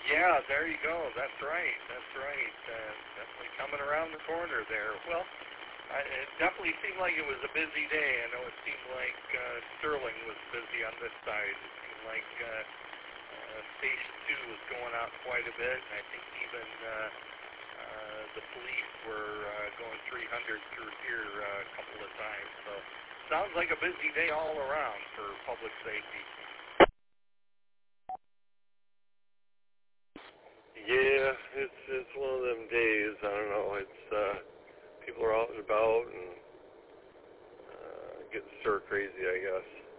Yeah, there you go. That's right. That's right. Definitely coming around the corner there. Well, it definitely seemed like it was a busy day. I know it seemed like Sterling was busy on this side. It seemed like Station 2 was going out quite a bit, and I think even the police were going 300 through here a couple of times. So sounds like a busy day all around for public safety. Yeah, it's one of them days. I don't know. It's people are out and about and getting stir crazy, I guess.